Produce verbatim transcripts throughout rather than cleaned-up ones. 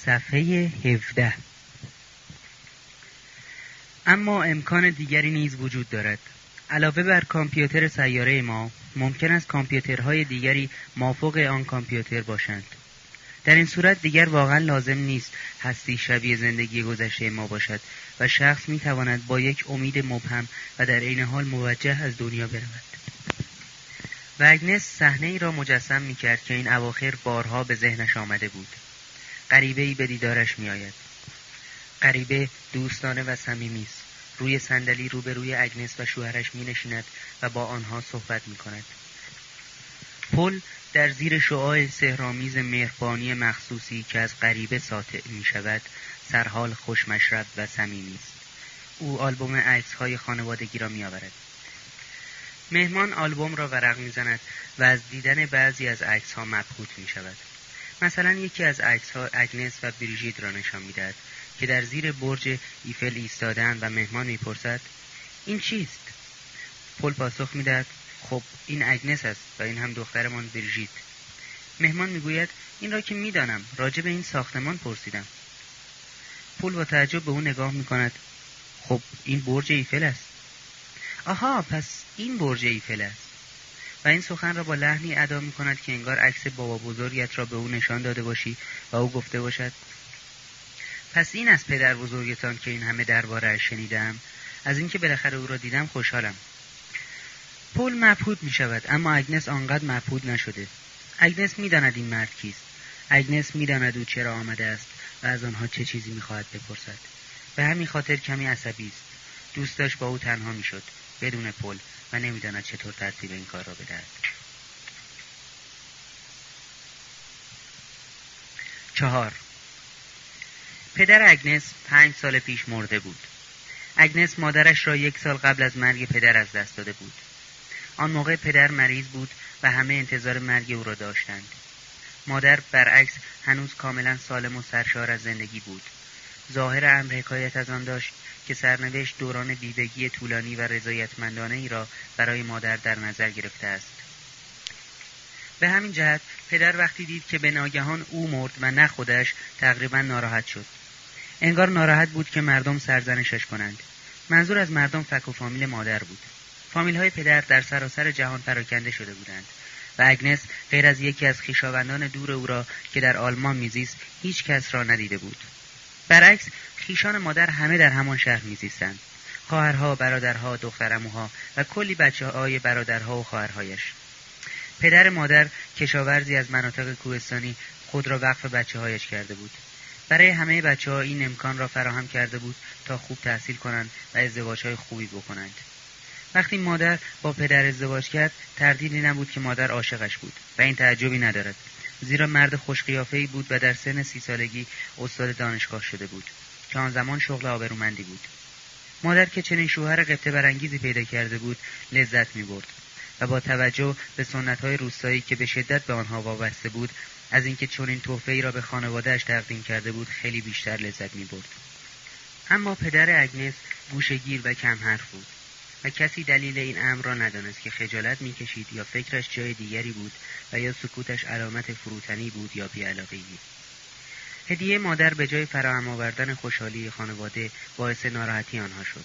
صفحه هفده. اما امکان دیگری نیز وجود دارد. علاوه بر کامپیوتر سیاره ما، ممکن است کامپیوترهای دیگری مافوق آن کامپیوتر باشند. در این صورت دیگر واقعا لازم نیست هستی شبیه زندگی گذشته ما باشد و شخص می تواند با یک امید مبهم و در عین حال موجه از دنیا برود. و اگنس صحنه ای را مجسم می کرد که این اواخر بارها به ذهنش آمده بود. غریبه ای به دیدارش می آید. غریبه دوستانه و صمیمی است. روی صندلی روبروی اگنس و شوهرش می نشیند و با آنها صحبت می کند. پل در زیر شعاع سحرآمیز مهربانی مخصوصی که از غریبه ساطع می شود سرحال خوشمشرب و صمیمی است. او آلبوم عکس‌های خانوادگی را می آورد. مهمان آلبوم را ورق می زند و از دیدن بعضی از عکس‌ها مبهوت می شود. مثلا یکی از عکس‌ها اگنس و بریژیت را نشان می دهد که در زیر برج ایفل ایستاده‌اند و مهمان می پرسد این چیست؟ پل پاسخ می دهد خب این اگنس است و این هم دخترمان بریژیت. مهمان می گوید این را که می دانم، راجع به این ساختمان پرسیدم. پل با تعجب به او نگاه می کند. خب این برج ایفل است. آها، پس این برج ایفل است. و این سخن را با لحنی ادا می کند که انگار عکس بابا بزرگت را به او نشان داده باشی و او گفته باشد پس این از پدر بزرگتان که این همه درباره‌اش شنیدم. از اینکه بالاخره او را دیدم خوشحالم. پل مبهوت می شود، اما اگنس آنقدر مبهوت نشده. اگنس می داند این مرد کیست. اگنس می داند او چرا آمده است و از آنها چه چیزی می خواهد بپرسد. به همین خاطر کمی عصبی است. دوست داشت با او تنها می شد بدون پل و نمی داند چطور ترتیب این کار را بدهد. چهار. پدر اگنس پنج سال پیش مرده بود. اگنس مادرش را یک سال قبل از مرگ پدر از دست داده بود. آن موقع پدر مریض بود و همه انتظار مرگ او را داشتند. مادر برعکس هنوز کاملا سالم و سرشار از زندگی بود. ظاهر امر حکایت از آن داشت که سرنوشت دوران بیوگی طولانی و رضایتمندانه ای را برای مادر در نظر گرفته است. به همین جهت پدر وقتی دید که به ناگهان او مرد و نه خودش تقریبا ناراحت شد. انگار ناراحت بود که مردم سرزنشش کنند. منظور از مردم فک و فامیل مادر بود. فامیل‌های پدر در سراسر جهان پراکنده شده بودند و اگنس غیر از یکی از خویشاوندان دور او را که در آلمان میزیست هیچ کس را ندیده بود. برعکس خویشان مادر همه در همان شهر میزیستند. خواهرها، برادرها، دخترعموها و کلی بچه‌های برادرها و خواهرهایش. پدر مادر کشاورزی از مناطق کوهستانی خود را وقف بچه‌هایش کرده بود. برای همه بچه‌ها این امکان را فراهم کرده بود تا خوب تحصیل کنند و ازدواج‌های خوبی بکنند. وقتی مادر با پدر ازدواج کرد تردیدی نبود که مادر عاشقش بود و این تعجبی ندارد، زیرا مرد خوشقیافه‌ای بود و در سن سی سالگی استاد دانشگاه شده بود که آن زمان شغل آبرومندی بود. مادر که چنین شوهر غبطه برانگیزی پیدا کرده بود لذت می‌برد و با توجه به سنت‌های روستایی که به شدت به آنها وابسته بود از اینکه چنین تحفه‌ای را به خانواده‌اش تقدیم کرده بود خیلی بیشتر لذت می‌برد. اما پدر اگنس گوشه‌گیر و کم حرف بود و کسی دلیل این امر را ندانست که خجالت می‌کشید یا فکرش جای دیگری بود و یا سکوتش علامت فروتنی بود یا بی‌علاقگی. هدیه مادر به جای فراهم آوردن خوشحالی خانواده باعث ناراحتی آنها شد.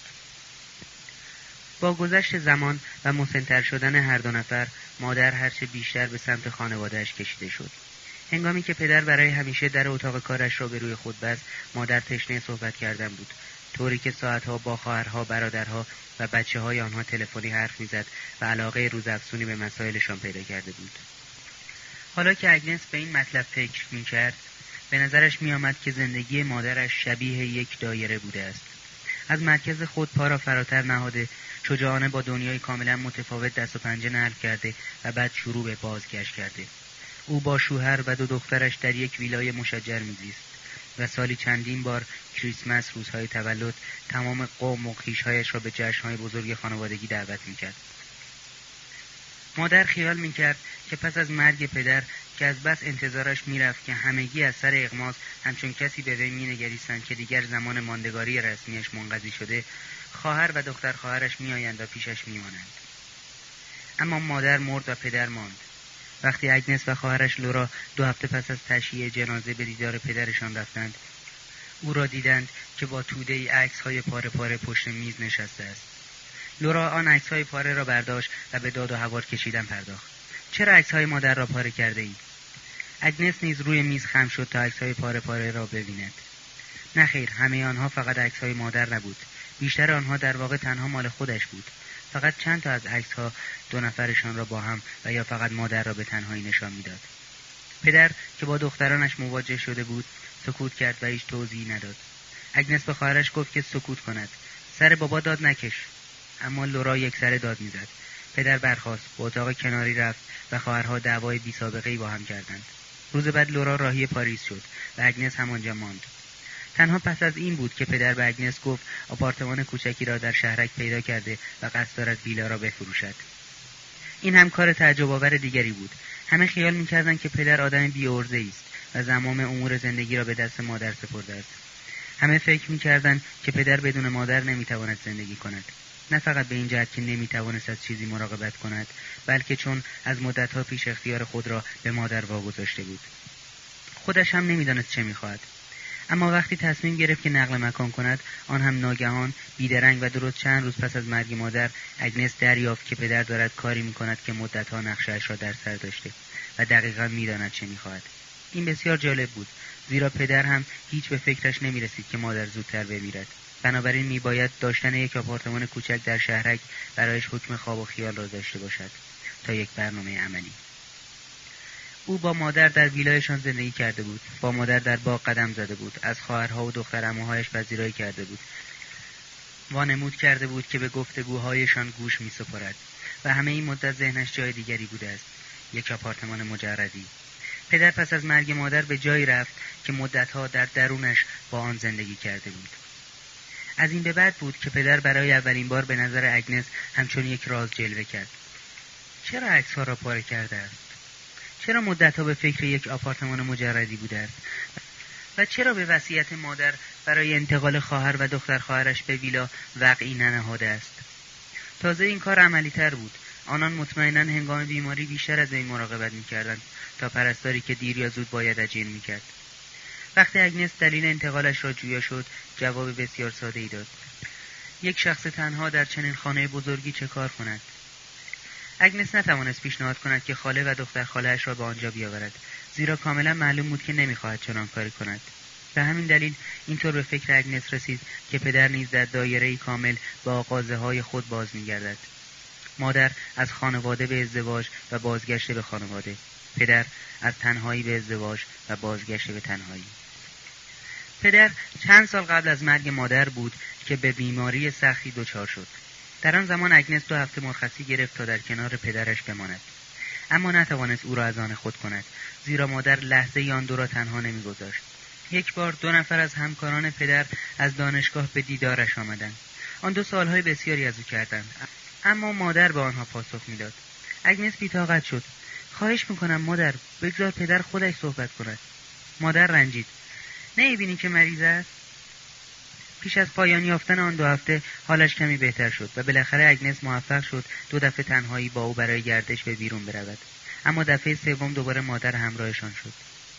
با گذشت زمان و مسن‌تر شدن هر دو نفر مادر هرچه بیشتر به سمت خانواده‌اش کشیده شد. هنگامی که پدر برای همیشه در اتاق کارش را به روی خود بست مادر تشنه صحبت کردن بود، طوری که ساعتها با خواهرها، برادرها و بچه‌های آنها تلفنی حرف می‌زد و علاقه روزافزونی به مسائلشان پیدا کرده بود. حالا که اگنس به این مطلب فکر می‌کرد به نظرش می‌آمد که زندگی مادرش شبیه یک دایره بوده است. از مرکز خود پا را فراتر نهاده، شجاعانه با دنیای کاملا متفاوت دست و پنجه نرم کرده و بعد شروع به بازگشت کرده. او با شوهر و دو دخترش در یک ویلای مشجر می‌زیست و سالی چندین بار کریسمس، روزهای تولد، تمام قوم و خویش‌هایش را به جشن‌های بزرگ خانوادگی دعوت می‌کرد. مادر خیال می‌کرد که پس از مرگ پدر که از بس انتظارش می‌رفت که همگی از سر اغماس همچون کسی به وی می‌نگریستند که دیگر زمان ماندگاری رسمیش منقضی شده، خواهر و دختر خواهرش می‌آیند و پیشش می‌مانند. اما مادر مرد و پدر ماند. وقتی اگنس و خواهرش لورا دو هفته پس از تشییع جنازه به دیدار پدرشان رفتند، او را دیدند که با توده‌ای عکس‌های پاره پاره پشت میز نشسته است. لورا آن عکس‌های پاره را برداشت و به داد و هوار کشیدن پرداخت. چرا عکس‌های مادر را پاره کرده ای؟ اگنس نیز روی میز خم شد تا عکس‌های پاره پاره را ببیند. نه خیر، همه آنها فقط عکس‌های مادر نبود. بیشتر آنها در واقع تنها مال خودش بود. فقط چند تا از عکس‌ها دو نفرشان را با هم و یا فقط مادر را به تنهایی نشان می‌داد. پدر که با دخترانش مواجه شده بود، سکوت کرد و هیچ توضیحی نداد. اگنس به خواهرش گفت که سکوت کند. سر بابا داد نکش. اما لورا یک سر داد می‌زد. پدر برخاست، به اتاق کناری رفت و خواهرها دعوای بی‌سابقه‌ای با هم کردند. روز بعد لورا راهی پاریس شد و اگنس همانجا ماند. تنها پس از این بود که پدر به اگنس گفت آپارتمان کوچکی را در شهرک پیدا کرده و قصد دارد ویلا را بفروشد. این هم کار تعجب آور دیگری بود. همه خیال می‌کردند که پدر آدم بی‌عرضه‌ای است و زمام امور زندگی را به دست مادر سپرده است. همه فکر می‌کردند که پدر بدون مادر نمی‌تواند زندگی کند. نه فقط به این جهت که نمی‌توانست از چیزی مراقبت کند، بلکه چون از مدت‌ها پیش اختیار خود را به مادر واگذاشته بود. خودش هم نمی‌دانست چه می‌خواهد. اما وقتی تصمیم گرفت که نقل مکان کند، آن هم ناگهان، بیدرنگ و درست چند روز پس از مرگ مادر، اگنس دریافت که پدر دارد کاری می‌کند که مدت‌ها نقشه‌اش را در سر داشته و دقیقاً می‌داند چه می‌خواهد. این بسیار جالب بود، زیرا پدر هم هیچ به فکرش نمی‌رسید که مادر زودتر بمیرد. بنابراین میباید داشتن یک آپارتمان کوچک در شهرک برایش حکم خواب و خیال را داشته باشد تا یک برنامه عملی. او با مادر در ویلایشان زندگی کرده بود، با مادر در باغ قدم زده بود، از خواهرها و دختر عموهایش پذیرایی کرده بود، وانمود کرده بود که به گفتگوهایشان گوش می‌سپارد و همه این مدت ذهنش جای دیگری بوده است، یک آپارتمان مجردی. پدر پس از مرگ مادر به جایی رفت که مدتها در درونش با آن زندگی کرده بود. از این به بعد بود که پدر برای اولین بار به نظر اگنس همچون یک راز جلوه کرد. چرا عکس‌ها را پاره کرده است؟ چرا مدت‌ها به فکر یک آپارتمان مجردی بوده است؟ و چرا به وصیت مادر برای انتقال خواهر و دختر خواهرش به ویلا وقعی ننهاده است؟ تازه این کار عملی‌تر بود. آنان مطمئناً هنگام بیماری بیشتر از این مراقبت می‌کردند تا پرستاری که دیر یا زود باید اجیر می‌کرد. وقتی اگنس دلیل انتقالش را جویا شد، جواب بسیار ساده‌ای داد. یک شخص تنها در چنین خانه بزرگی چه کار کند؟ اگنس نتوانست پیشنهاد کند که خاله و دختر خاله‌اش را به آنجا بیاورد، زیرا کاملا معلوم بود که نمی‌خواهد چنان کاری کند. به همین دلیل اینطور به فکر اگنس رسید که پدر نیز در دایره‌ای کامل به آغازه‌های خود باز می‌گردد. مادر از خانواده به ازدواج و بازگشت به خانواده، پدر از تنهایی به ازدواج و بازگشت به تنهایی. پدر چند سال قبل از مرگ مادر بود که به بیماری سختی دچار شد. در آن زمان اگنس دو هفته مرخصی گرفت تا در کنار پدرش بماند، اما نتوانست او را از آن خود کند، زیرا مادر لحظه آن دو را تنها نمی‌گذاشت. یک بار دو نفر از همکاران پدر از دانشگاه به دیدارش آمدند. آن دو سالهای بسیاری از او کردند، اما مادر به آنها پاسخ میداد. اگنس بی‌طاقت شد. خواهش میکنم مادر، بگذار پدر خودش صحبت کند. مادر رنجید. نمی‌بینی که مریض است؟ پیش از پایان یافتن آن دو هفته حالش کمی بهتر شد و بالاخره اگنس موفق شد دو دفعه تنهایی با او برای گردش به بیرون برود، اما دفعه سوم دوباره مادر همراهشان شد.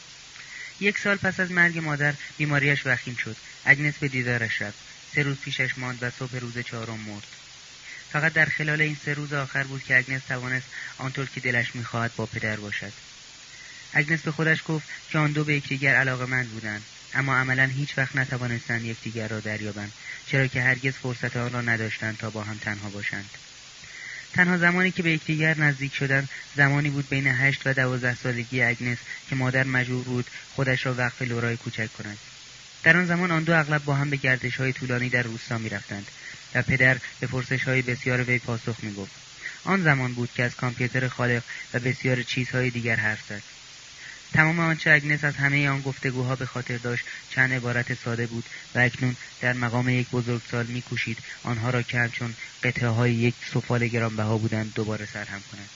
یک سال پس از مرگ مادر بیماریش وخیم شد. اگنس به دیدارش رفت. سه روز پیشش ماند و صبح روز چهارم مرد. فقط در خلال این سه روز آخر بود که اگنس توانست آنطور که دلش می‌خواهد با پدر باشد. اگنس به خودش گفت که آن دو به یکدیگر علاقه‌مند بودند، اما عملاً هیچ وقت نتوانستند یکدیگر را دریابند، چرا که هرگز فرصت آن را نداشتند تا با هم تنها باشند. تنها زمانی که به یکدیگر نزدیک شدند زمانی بود بین هشت و دوازده سالگی اگنس که مادر مجبور بود خودش را وقف لورای کوچک کند. در آن زمان آن دو اغلب با هم به گردش‌های طولانی در روستا می‌رفتند و پدر به پرسش‌های بسیار وی پاسخ می‌گفت. آن زمان بود که از کامپیوتر خالق و بسیار چیزهای دیگر حرف زد. تمام آنچه اگنس از همه آن گفتگوها به خاطر داشت چند عبارت ساده بود و اکنون در مقام یک بزرگسال می‌کوشید آنها را که همچون قطعه‌های یک سفال گرانبها بودند دوباره سرهم کند.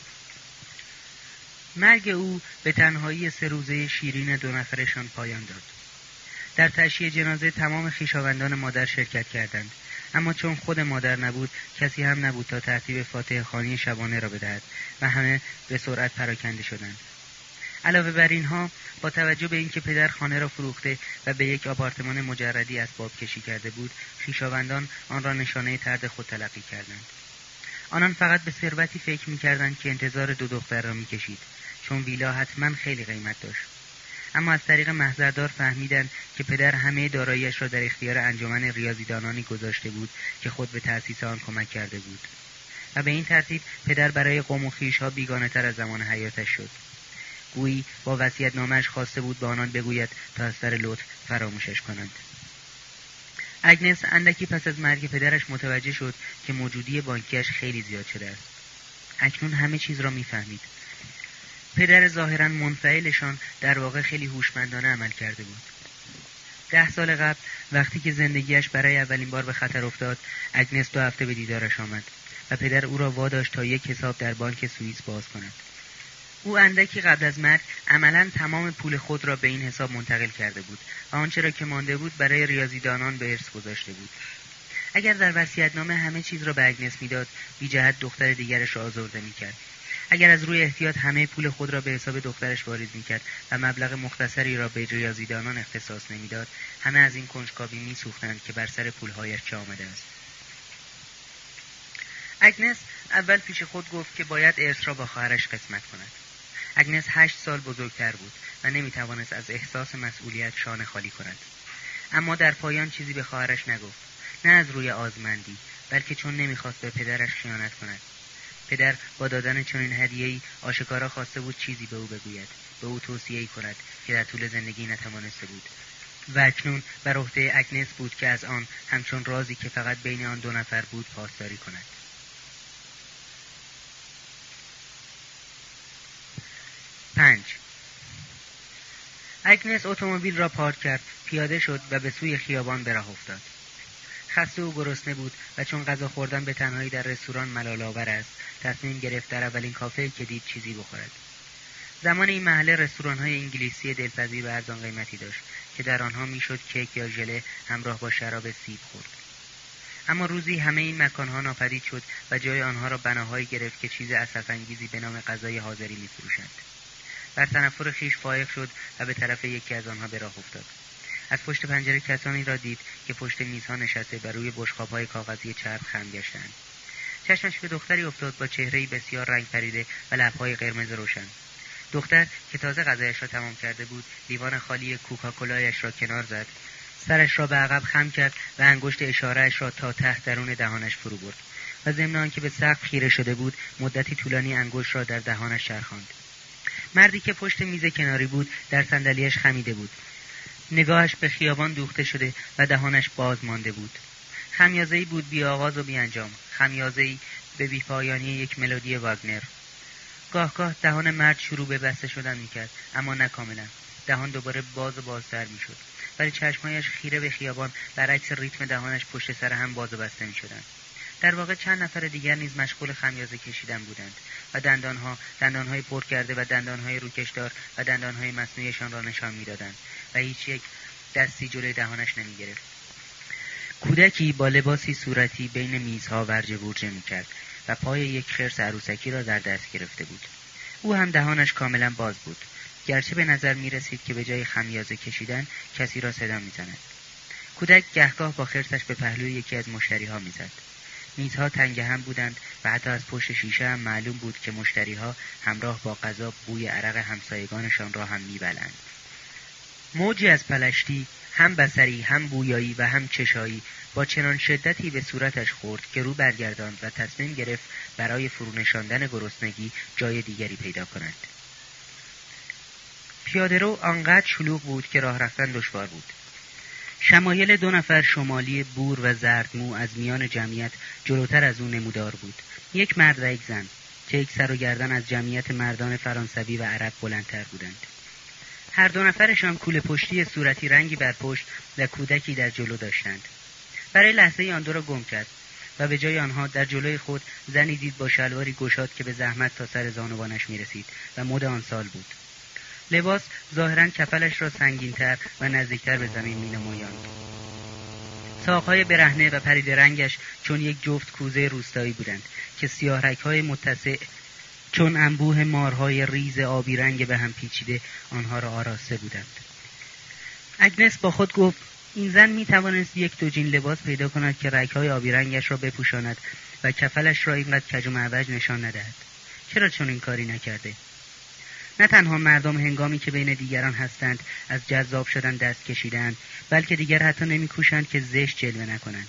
مرگ او به تنهایی سه روزه شیرین دو نفرشان پایان داد. در تشییع جنازه تمام خویشاوندان مادر شرکت کردند. اما چون خود مادر نبود، کسی هم نبود تا ترتیب فاتحه خوانی شبانه را بدهد و همه به سرعت پراکنده شدند. علاوه بر اینها، با توجه به اینکه پدر خانه را فروخته و به یک آپارتمان مجردی اسباب کشی کرده بود، خویشاوندان آن را نشانه طرد خود تلقی کردند. آنان فقط به ثروتی فکر می‌کردند که انتظار دو دختر را می‌کشید، چون ویلا حتما خیلی قیمت داشت. اما از طریق محضردار فهمیدند که پدر همه دارایی‌اش را در اختیار انجمن ریاضیدانانی گذاشته بود که خود به تأسیس آن کمک کرده بود و به این ترتیب پدر برای قوم و خویش‌ها بیگانه‌تر از زمان حیاتش شد. گویی با وصیت‌نامه‌اش خواسته بود به آنان بگوید تا از سر لطف فراموشش کنند. اگنس اندکی پس از مرگ پدرش متوجه شد که موجودی بانکیش خیلی زیاد شده است. اکنون همه چیز را می‌فهمید. پدر ظاهراً منفعلشان در واقع خیلی هوشمندانه عمل کرده بود. ده سال قبل وقتی که زندگیش برای اولین بار به خطر افتاد، اگنس دو هفته به دیدارش آمد و پدر او را واداشت تا یک حساب در بانک سوئیس باز کند. او اندکی قبل از مرگ عملاً تمام پول خود را به این حساب منتقل کرده بود و آنچه را که مانده بود برای ریاضیدانان به ارث گذاشته بود. اگر در وصیت‌نامه همه چیز را به اگنس میداد، بی جهت دختر دیگرش را آزرده می‌کرد. اگر از روی احتیاط همه پول خود را به حساب دخترش واریز می‌کرد و مبلغ مختصری را به ریاضیدانان اختصاص نمی‌داد، همه از این کنجکاوی می‌سوختند که بر سر پول‌هایش چه آمده است. اگنس اول پیش خود گفت که باید ارث را با خواهرش قسمت کند. اگنس هشت سال بزرگتر بود و نمی‌توانست از احساس مسئولیت شانه خالی کند. اما در پایان چیزی به خواهرش نگفت، نه از روی آزمندی، بلکه چون نمی‌خواست به پدرش خیانت کند. پدر با دادن چنین هدیه‌ای آشکارا خواسته بود چیزی به او بگوید، به او توصیه‌ای کند که در طول زندگی نتوانسته بود و اکنون بر عهده اگنس بود که از آن همچون رازی که فقط بین آن دو نفر بود پاسداری کند. پنج. اگنس اتومبیل را پارک کرد، پیاده شد و به سوی خیابان به راه افتاد. خسته و گرسنه بود و چون غذا خوردن به تنهایی در رستوران ملال‌آور است، تصمیم گرفت در اولین کافه‌ای که دید چیزی بخورد. زمان این محله رستوران‌های انگلیسی دلپذیر و ارزان قیمتی داشت که در آنها میشد کیک یا ژله همراه با شراب سیب خورد. اما روزی همه این مکان‌ها ناپدید شد و جای آنها را بناهایی گرفت که چیز اسف‌انگیزی به نام غذای حاضری می‌فروشند. در تنفر خویش فائق شد و به طرف یکی از آنها به راه افتاد. از پشت پنجره کسانی را دید که پشت میزها نشسته و روی بشقاب‌های کاغذی چرب خم گشتند. چشمش به دختری افتاد با چهره‌ای بسیار رنگ پریده و لب‌های قرمز روشن. دختر که تازه غذایش را تمام کرده بود، لیوان خالی کوکاکولایش را کنار زد، سرش را به عقب خم کرد و انگشت اشاره‌اش را تا ته درون دهانش فرو برد و ضمن آنکه به سقف خیره شده بود، مدتی طولانی انگشت را در دهانش چرخاند. مردی که پشت میز کناری بود در صندلی‌اش خمیده بود. نگاهش به خیابان دوخته شده و دهانش باز مانده بود. خمیازه‌ای بود بی آغاز و بی انجام، خمیازه‌ای به بی پایانی یک ملودی واگنر. گاه گاه دهان مرد شروع به بسته شدن می‌کرد، اما نه کاملا. دهان دوباره باز و بازتر می‌شد، ولی چشمایش خیره به خیابان برعکس ریتم دهانش پشت سر هم باز و بسته می‌شدند. در واقع چند نفر دیگر نیز مشغول خمیازه کشیدن بودند و دندانها، دندانهای پر کرده و دندانهای روکشدار و دندانهای مصنوعیشان را نشان می‌دادند و هیچ یک دستی جلوی دهانش نمی‌گرفت. کودکی با لباسی صورتی بین میزها ورجه ورجه می‌کرد و پای یک خرس عروسکی را در دست گرفته بود. او هم دهانش کاملا باز بود، گرچه به نظر می‌رسید که به جای خمیازه کشیدن کسی را صدا می‌زند. کودک گهگاه با خرسش به پهلوی یکی از مشتری‌ها می‌زد. میزها تنگ هم بودند و حتی از پشت شیشه هم معلوم بود که مشتری‌ها همراه با غذا بوی عرق همسایگانشان را هم می‌بلند. موجی از پلشتی، هم بصری، هم بویایی و هم چشایی با چنان شدتی به صورتش خورد که رو برگرداند و تصمیم گرفت برای فرونشاندن گرسنگی جای دیگری پیدا کند. پیاده‌رو آنقدر شلوغ بود که راه رفتن دشوار بود. شمایل دو نفر شمالی بور و زردمو از میان جمعیت جلوتر از او نمودار بود. یک مرد و یک زن که یک سر و گردن از جمعیت مردان فرانسوی و عرب بلندتر بودند. هر دو نفرشان کوله پشتی صورتی رنگی بر پشت و کودکی در جلو داشتند. برای لحظه آن دو را گم کرد و به جای آنها در جلوی خود زنی دید با شلواری گشاد که به زحمت تا سر زانوانش می‌رسید و مد آن سال بود. لباس ظاهراً کفلش را سنگین‌تر و نزدیکتر به زمین می‌نمایاند. ساق‌های برهنه و پرید رنگش چون یک جفت کوزه روستایی بودند که سیاه رگ‌های متسع چون انبوه مارهای ریز آبی رنگ به هم پیچیده آنها را آراسته بودند. اگنس با خود گفت این زن می توانست یک دو جین لباس پیدا کند که رگ‌های آبی رنگش را بپوشاند و کفلش را اینقدر کج و معوج نشان ندهد. چرا چون این کاری نکرده؟ نه تنها مردم هنگامی که بین دیگران هستند از جذاب شدن دست کشیدند، بلکه دیگر حتی نمی‌کوشند که زشت جلوه نکنند.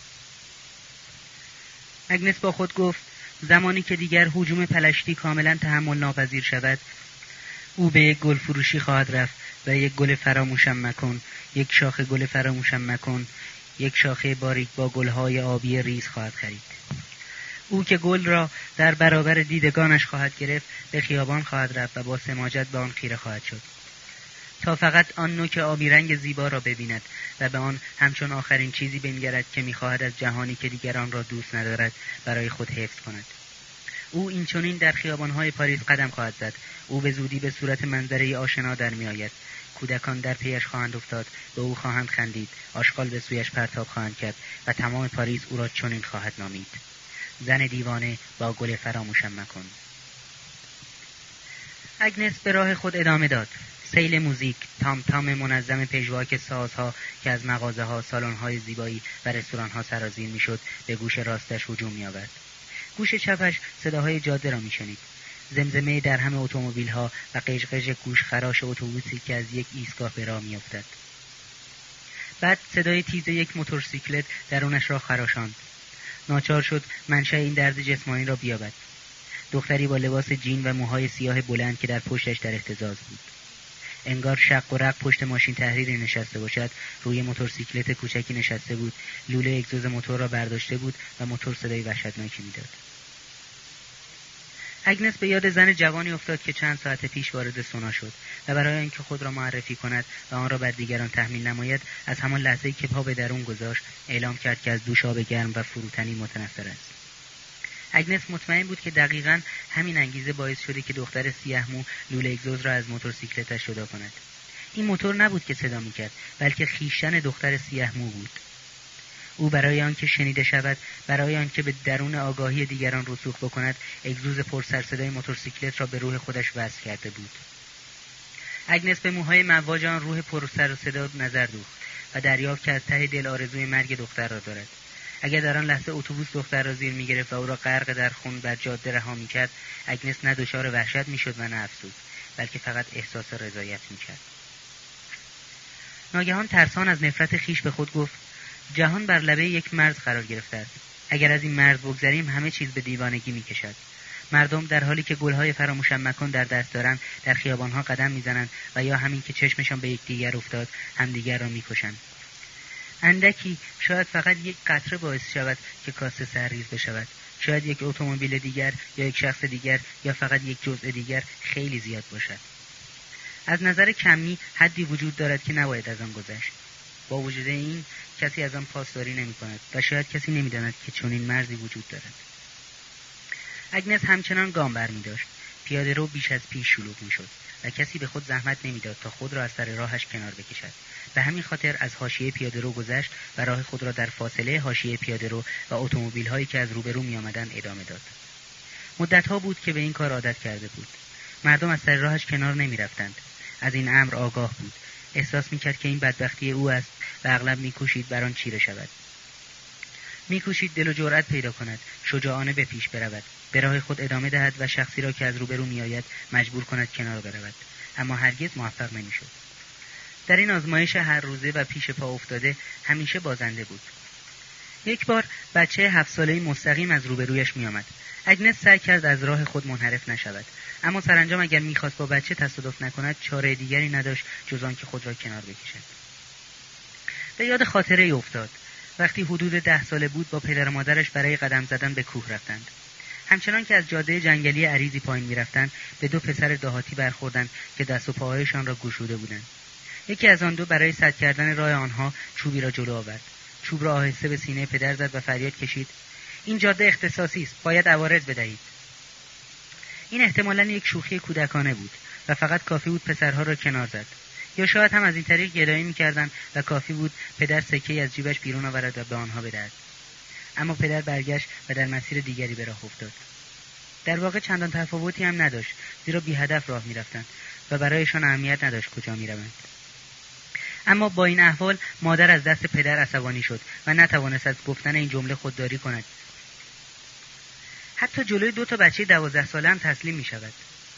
اگنس با خود گفت زمانی که دیگر هجوم پلشتی کاملا تحمل ناپذیر شود، او به یک گل فروشی خواهد رفت و یک گل فراموشم مکن، یک شاخه گل فراموشم مکن، یک شاخه باریک با گلهای آبی ریز خواهد خرید. او که گل را در برابر دیدگانش خواهد گرفت، به خیابان خواهد رفت و با سماجت به آن خیره خواهد شد تا فقط آن نوک آبی رنگ زیبا را ببیند و به آن همچون آخرین چیزی بنگرد که می‌خواهد از جهانی که دیگران را دوست ندارد برای خود حفظ کند. او این چنین در خیابان‌های پاریس قدم خواهد زد. او به زودی به صورت منظره‌ای آشنا در می‌آید. کودکان در پیش خواهند افتاد، به او خواهند خندید، آشغال به سویش پرتاب خواهند کرد و تمام پاریس او را چنین خواهد نامید: زن دیوانه با گل فراموشم مکن. اگنس به راه خود ادامه داد. سیل موزیک، تام تام منظم پژواک سازها که از مغازه‌ها، سالن‌های زیبایی و رستوران‌ها سرازیر می‌شد، به گوش راستش هجوم می‌آورد. گوش چپش صداهای جاده را می‌شنید. زمزمه در همه اتومبیل‌ها و قژقژ گوش خراش اتوبوسی که از یک ایستگاه به راه می‌افتاد. بعد صدای تیز یک موتورسیکلت درونش را خراشاند. ناچار شد منشأ این درد جسمانی را بیابد. دختری با لباس جین و موهای سیاه بلند که در پشتش در اهتزاز بود. انگار شق و رق پشت ماشین تحریری نشسته باشد، روی موتورسیکلت کوچکی نشسته بود، لوله اگزوز موتور را برداشته بود و موتور صدای وحشتناکی میداد. اگنس به یاد زن جوانی افتاد که چند ساعت پیش وارد سونا شد و برای اینکه خود را معرفی کند و آن را بر دیگران تحمیل نماید، از همان لحظه‌ای که پا به درون گذاشت اعلام کرد که از دوش آب گرم و فروتنی متنفر است. اگنس مطمئن بود که دقیقاً همین انگیزه باعث شده که دختر سیاه‌مو لوله اگزوز را از موتورسیکلتش جدا کند. این موتور نبود که صدا می‌کرد، بلکه خویشتن دختر سیاه‌مو بود. او برای آنکه شنیده شود، برای آنکه به درون آگاهی دیگران رسوخ بکند، اگزوز پر سر صدای موتورسیکلت را به روح خودش وصل کرده بود. اگنس به موهای مواج آن روح پر سر و صدا نظر دوخت و دریافت که از ته دل آرزوی مرگ دختر را دارد. اگر در آن لحظه اتوبوس دختر را زیر می‌گرفت و او را غرق در خون بر جاده رها می‌کرد، اگنس نه دچار وحشت می‌شد و نه افسوس، بلکه فقط احساس رضایت می‌کرد. ناگهان ترسان از نفرت خیش به خود گفت: جهان بر لبه یک مرز قرار گرفته است. اگر از این مرز بگذریم همه چیز به دیوانگی می‌کشد. مردم در حالی که گل‌های فراموشم مکن در دست دارند در خیابان‌ها قدم می‌زنند و یا همین که چشمشان به یکدیگر افتاد همدیگر را می‌کشند. اندکی، شاید فقط یک قطره باعث شود که کاسه سرریز بشود. شاید یک اتومبیل دیگر یا یک شخص دیگر یا فقط یک جزء دیگر خیلی زیاد باشد. از نظر کمی حدی وجود دارد که نباید از آن گذشت. با وجود این کسی از آن پاسداری نمی‌کند و شاید کسی نمی‌داند که چنین مرزی وجود دارد. اگنس همچنان گام برمی‌داشت. پیاده رو بیش از پیش شلوغ می‌شد و کسی به خود زحمت نمی‌داد تا خود را از سر راهش کنار بکشد. به همین خاطر از حاشیه پیاده‌رو گذشت و راه خود را در فاصله حاشیه پیاده‌رو و اتومبیل‌هایی که از روبرو می‌آمدند ادامه داد. مدت‌ها بود که به این کار عادت کرده بود. مردم از سر راهش کنار نمی‌رفتند. از این امر آگاه بود. احساس می‌کرد که این بدبختی او است و اغلب می‌کوشید بر آن چیره شود. می‌کوشید دل و جرأت پیدا کند، شجاعانه به پیش برود، به راه خود ادامه دهد و شخصی را که از روبرو می‌آید مجبور کند کنار برود، اما هرگز موفق نمی‌شد. در این آزمایش هر روزه و پیش پا افتاده همیشه بازنده بود. یک بار بچه هفت ساله‌ای مستقیم از روبرویش می‌آمد. اگنس سعی کرد از راه خود منحرف نشود، اما سرانجام اگر می‌خواست با بچه تصادف نکند چاره دیگری نداشت جز آن که خود را کنار بکشد. به یاد خاطره‌ای افتاد. وقتی حدود ده ساله بود با پدر و مادرش برای قدم زدن به کوه رفتند. همچنان که از جاده جنگلی عریضی پایین می‌رفتند به دو پسر دهاتی برخوردند که دست و پاهایشان را گشوده بودند. یکی از آن دو برای سد کردن راه آنها چوبی را جلو آورد. چوب را آهسته به سینه پدر زد و فریاد کشید: این جاده اختصاصی است، باید عوارض بدهید. این احتمالاً یک شوخی کودکانه بود و فقط کافی بود پسرها را کنار زد. یا شاید هم از این طریق گدایی می‌کردند و کافی بود پدر سکه‌ای از جیبش بیرون آورد و به آنها بدهد. اما پدر برگشت و در مسیر دیگری به راه افتاد. در واقع چندان تفاوتی هم نداشت، زیرا بی هدف راه می‌رفتند و برایشان اهمیت نداشت کجا می‌روند. اما با این احوال مادر از دست پدر عصبانی شد و نتوانست از گفتن این جمله خودداری کند. حتی جلوی دو تا بچه دوازده ساله هم تسلیم می‌شود.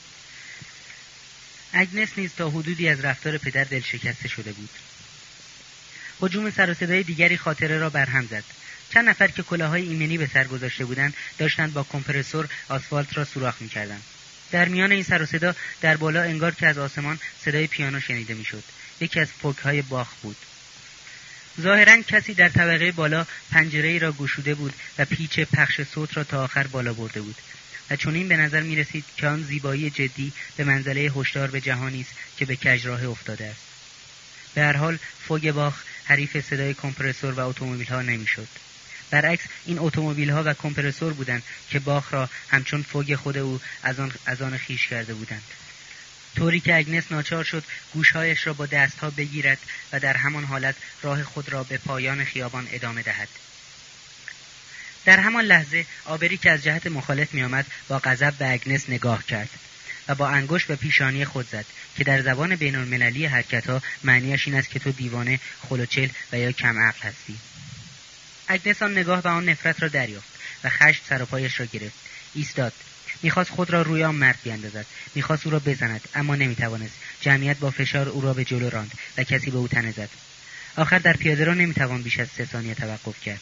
اگنس نیز تا حدودی از رفتار پدر دل شکسته شده بود. هجوم سر و صدای دیگری خاطره را برهم زد. چند نفر که کلاه‌های ایمنی به سر گذاشته بودند داشتند با کمپرسور آسفالت را سوراخ می‌کردند. در میان این سر و صدا در بالا انگار که از آسمان صدای پیانو شنیده می‌شد. یکی از فوک‌های باخ بود. ظاهراً کسی در طبقه بالا پنجره‌ای را گشوده بود و پیچ پخش صوت را تا آخر بالا برده بود. و چنین به نظر می رسید که آن زیبایی جدی به منزله هشدار به جهانی است که به کجراه افتاده است. به هر حال فوگ باخ حریف صدای کمپرسور و اتومبیل‌ها نمی‌شد. برعکس این اتومبیل‌ها و کمپرسور بودند که باخ را همچون فوگ خود او از آن از آن خیش کرده بودند. طوری که اگنس ناچار شد گوشهایش را با دستها بگیرد و در همان حالت راه خود را به پایان خیابان ادامه دهد. در همان لحظه آبری که از جهت مخالف می آمد با غضب به اگنس نگاه کرد و با انگشت به پیشانی خود زد که در زبان بین المللی حرکت‌ها معنیش این است که تو دیوانه، خلوچل و یا کم عقل هستی. اگنس آن نگاه و آن نفرت را دریافت و خشم سر و پایش را گرفت. ایستاد. میخواست خود را روی آن مرد بیاندازد، میخواست او را بزند، اما نمیتوانست. جمعیت با فشار او را به جلو راند و کسی به او تنه زد. آخر در پیاده رو نمیتوان بیش از سه ثانیه توقف کرد.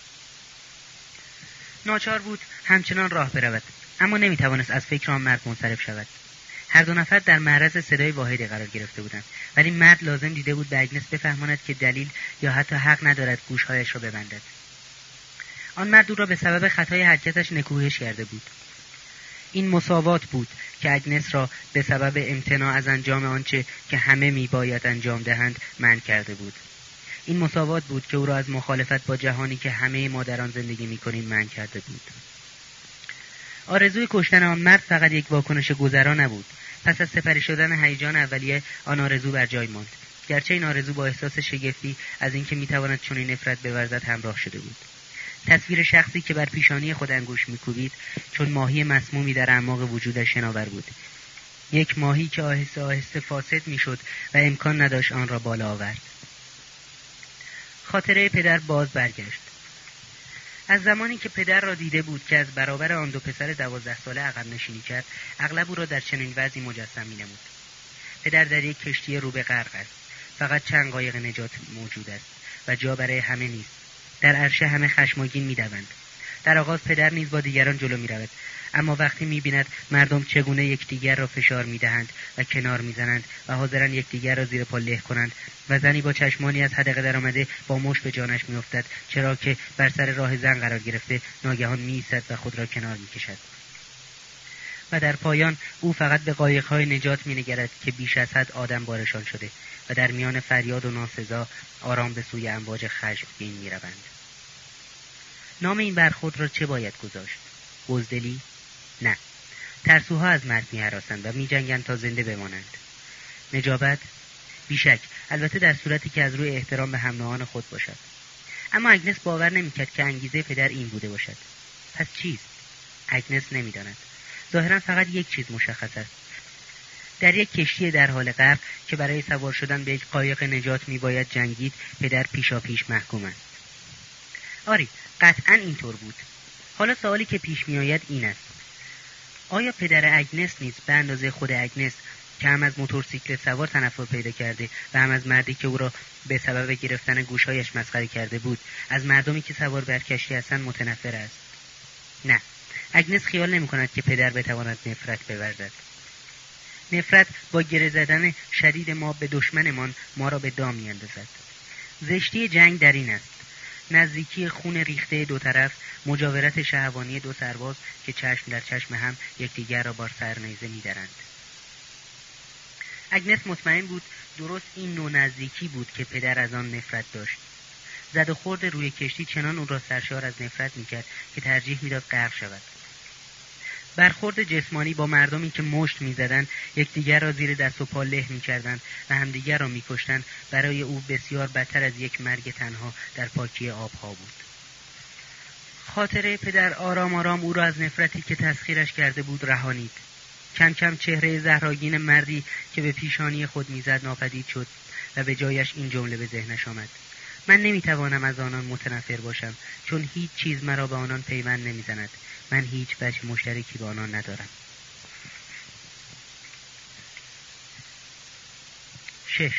ناچار بود همچنان راه برود، اما نمیتوانست از فکر آن مرد منصرف شود. هر دو نفر در معرض صدای واحدی قرار گرفته بودند، ولی مرد لازم دیده بود به اگنس بفهماند که دلیل یا حتی حق ندارد گوشهایش را ببندد. آن مرد او را به سبب خطای حرکتش نکوهش کرده بود. این مساوات بود که اگنس را به سبب امتناع از انجام آنچه که همه میباید انجام دهند منع کرده بود. این مساوات بود که او را از مخالفت با جهانی که همه ما در آن زندگی می‌کنیم منع کرده بود. آرزوی کشتن آن مرد فقط یک واکنش گذرا نبود. پس از سپری شدن هیجان اولیه آن آرزو بر جای ماند، گرچه این آرزو با احساس شگفتی از اینکه میتواند چنین نفرت بورزد همراه شده بود. تصویر شخصی که بر پیشانی خود انگوش میکوبید چون ماهی مسمومی در اعماق وجودش شناور بود. یک ماهی که آهسته آهسته فاسد میشد و امکان نداشت آن را بالا آورد. خاطره پدر باز برگشت. از زمانی که پدر را دیده بود که از برابر آن دو پسر دوازده ساله عقب نشینی کرد، اغلب او را در چنین وضعی مجسم می‌نمود. پدر در یک کشتی رو به غرق است. فقط چند قایق نجات موجود است و جا برای همه نیست. در عرشه همه خشمگین می‌دوند. در آغاز پدر نیز با دیگران جلو می‌رود، اما وقتی می‌بیند مردم چگونه یکدیگر را فشار می‌دهند و کنار می‌زنند و حاضرند یکدیگر را زیر پا له کنند و زنی با چشمانی از حدقه درآمده با مشت به جانش می‌افتد، چرا که بر سر راه زن قرار گرفته، ناگهان می‌ایستد و خود را کنار می‌کشد. و در پایان او فقط به قایق‌های نجات می‌نگرد که بیش از حد آدم بارشان شده و در میان فریاد و ناسزا آرام به سوی امواج خشمگین می‌روند. نام این برخورد را چه باید گذاشت؟ بزدلی؟ نه. ترسوها از مرگ می‌هراسند و می‌جنگند تا زنده بمانند. نجابت؟ بیشک، البته در صورتی که از روی احترام به همراهان خود باشد. اما اگنس باور نمی‌کرد که انگیزه پدر این بوده باشد. پس چیست؟ اگنس نمی‌داند. ظاهراً فقط یک چیز مشخص است. در یک کشتی در حال غرق که برای سوار شدن به یک قایق نجات می‌باید جنگید، پدر پیشا پیش محکوم است. آری، قطعاً اینطور بود. حالا سوالی که پیش می‌آید این است: آیا پدر اگنس نیز به اندازه خود اگنس که هم از موتورسیکلت سوار تنفر پیدا کرده و هم از مردی که او را به سبب گرفتن گوشهایش مسخره کرده بود، از مردمی که سوار بر کشتی هستند متنفر است؟ نه. اگنس خیال نمی‌کند که پدر بتواند نفرت بورزد. نفرت با گره زدن شدید ما به دشمنمان ما را به دام می‌اندازد. زشتی جنگ در این است: نزدیکی خون ریخته دو طرف، مجاورت شهوانی دو سرباز که چشم در چشم هم یکدیگر را با سرنیزه می‌درند. اگنس مطمئن بود درست این نوع نزدیکی بود که پدر از آن نفرت داشت. زد و خورد روی کشتی چنان او را سرشار از نفرت می‌کرد که ترجیح می‌داد غرق شود. برخورد جسمانی با مردمی که مشت می‌زدند، یکدیگر را زیر دست و پا له می‌کردند و همدیگر را می‌کشتند، برای او بسیار بدتر از یک مرگ تنها در پاکی آبها بود. خاطره پدر آرام آرام او را از نفرتی که تسخیرش کرده بود رهانید. کم کم چهره زهراگین مردی که به پیشانی خود میزد ناپدید شد و به جایش این جمله به ذهنش آمد: من نمیتوانم از آنان متنفر باشم، چون هیچ چیز مرا به آنان پیوند نمیزند. من هیچ وجه مشترکی با آنان ندارم. شش.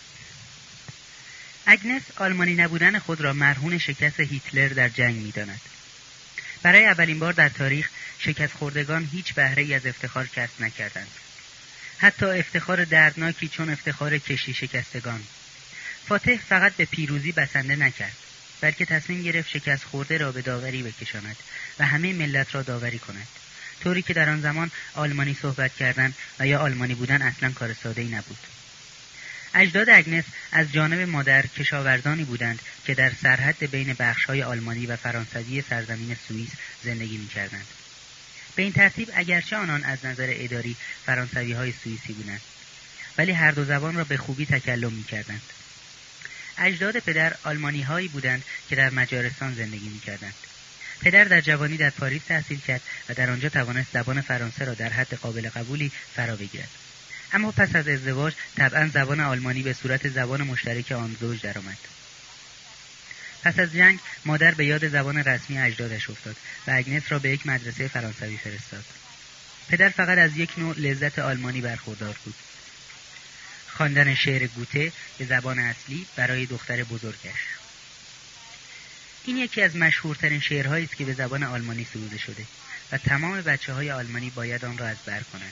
اگنس آلمانی نبودن خود را مرهون شکست هیتلر در جنگ می‌داند. برای اولین بار در تاریخ شکست خوردگان هیچ بهره‌ای از افتخار کسب نکردند. حتی افتخار دردناکی چون افتخار کشتی شکستگان. فاتح فقط به پیروزی بسنده نکرد، بلکه تصمیم گرفت شکست خورده را به داوری بکشاند و همه ملت را داوری کند، طوری که در آن زمان آلمانی صحبت کردن و یا آلمانی بودن اصلا کار ساده‌ای نبود. اجداد اگنس از جانب مادر کشاورزانی بودند که در سرحد بین بخش‌های آلمانی و فرانسوی سرزمین سوئیس زندگی می‌کردند. به این ترتیب اگرچه آنان از نظر اداری فرانسوی‌های سوئیسی بودند، ولی هر دو زبان را به خوبی تکلم می‌کردند. اجداد پدر آلمانی‌هایی بودند که در مجارستان زندگی می‌کردند. پدر در جوانی در پاریس تحصیل کرد و در آنجا توانست زبان فرانسه را در حد قابل قبولی فرا بگیرد. اما پس از ازدواج طبعا زبان آلمانی به صورت زبان مشترک آن زوج درآمد. پس از جنگ مادر به یاد زبان رسمی اجدادش افتاد و اگنس را به یک مدرسه فرانسوی فرستاد. پدر فقط از یک نوع لذت آلمانی برخوردار بود: خواندن شعر گوته به زبان اصلی برای دختر بزرگش. این یکی از مشهورترین شعرهایی است که به زبان آلمانی سروده شده و تمام بچه‌های آلمانی باید آن را از بر کنند.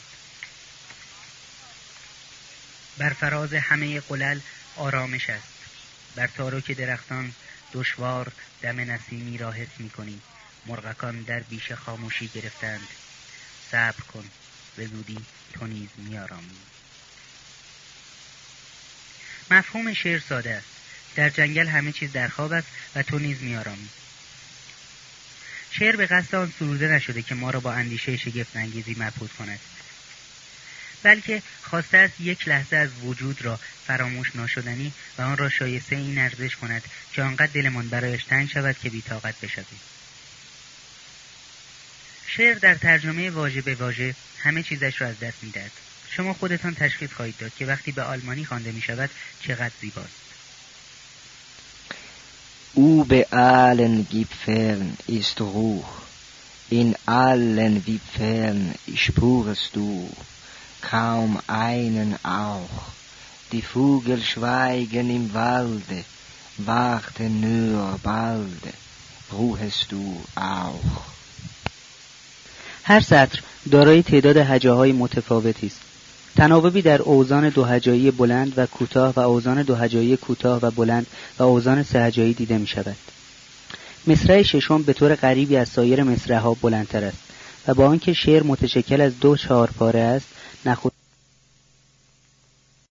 بر فراز همه قلل آرامش است، بر تاروک درختان دشوار دم نسیمی را حس می‌کنی، مرغکان در بیش خاموشی گرفتند، صبر کن به زودی تو نیز می‌آرامی. مفهوم شعر ساده است: در جنگل همه چیز در خواب است و تو نیز می‌آرامی. شعر به قصد آن سروده نشده که ما را با اندیشه شگفت انگیزی مبهوت کند، بلکه خواسته است یک لحظه از وجود را فراموش ناشدنی و آن را شایسته این ارزش کند که آنقدر دلمان برایش تنگ شود که بی‌طاقت بشویم. شعر در ترجمه واژه به واژه همه چیزش را از دست می‌دهد. شما خودتان تشخیص خواهید داد که وقتی به آلمانی خوانده می‌شود چقدر زیباست. Über allen Gipfeln ist Ruhe, in allen Wipfeln spürst du kaum einen auch. Die Vögel schweigen im Walde, warten nur bald, ruhest du auch. هر سطر دارای تعداد هجاهای متفاوتی است. تناوبی در اوزان دو هجایی بلند و کوتاه و اوزان دو هجایی کوتاه و بلند و اوزان سه هجایی دیده می شود. مصرع ششم به طور غریبی از سایر مصرع‌ها بلندتر است و با آنکه شعر متشکل از دو چهار پاره است، نخست